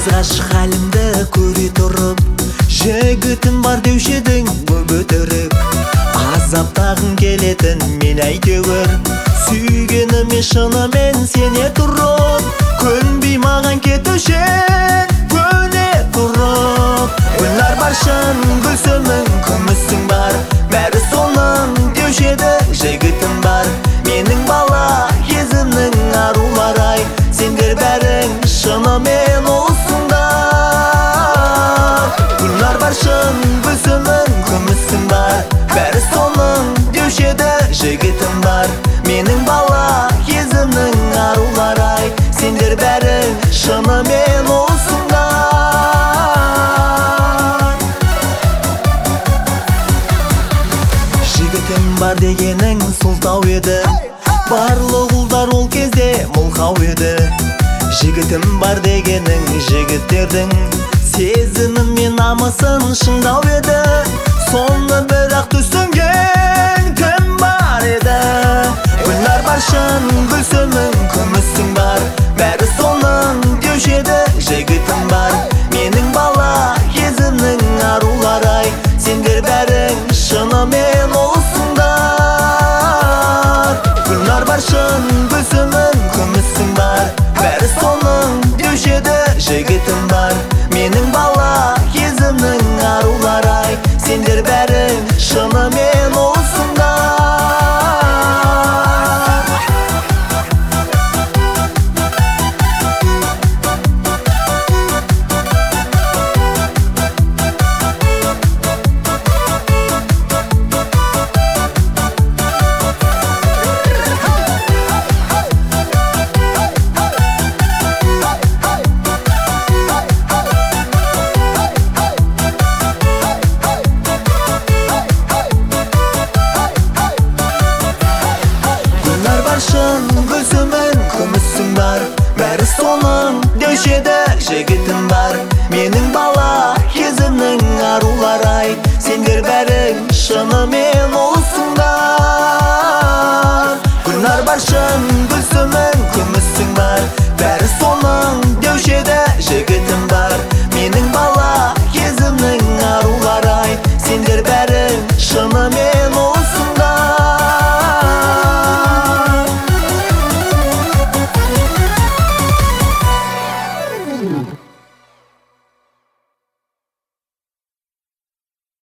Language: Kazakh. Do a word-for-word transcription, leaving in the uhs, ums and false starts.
көз ғашық халімді көре тұрып, жігітім бар деуші едің көп өтірік. Азаптағың келетін мен әйтеуір, сүйгеніме шынымен сене тұрып, көнбей маған кетушен көне тұрып. Гүлнар баршын гүлсімің, күмісің бар, бәрі соның деуші еді жігітім бар. Менің бала кезімнің арулары-ай, сендер бәрің шынымен ұлысыңдар. Гүлнар баршын гүлсімің, күмісің бар, бәрі соның деуші еді жігітім бар. Менің бала кезімнің арулары-ай, сендер бәрің шынымен ұлысыңдар. Жігітім бар дегенің сұлтау еді, барлық ұлдар ол кезде мылқау еді. Жігітім бар дегенің жігіттердің сезімі мен намысын шыңдау еді. Соны бірақ түсінген кім бар еді? Гүлнар баршын гүлсімің,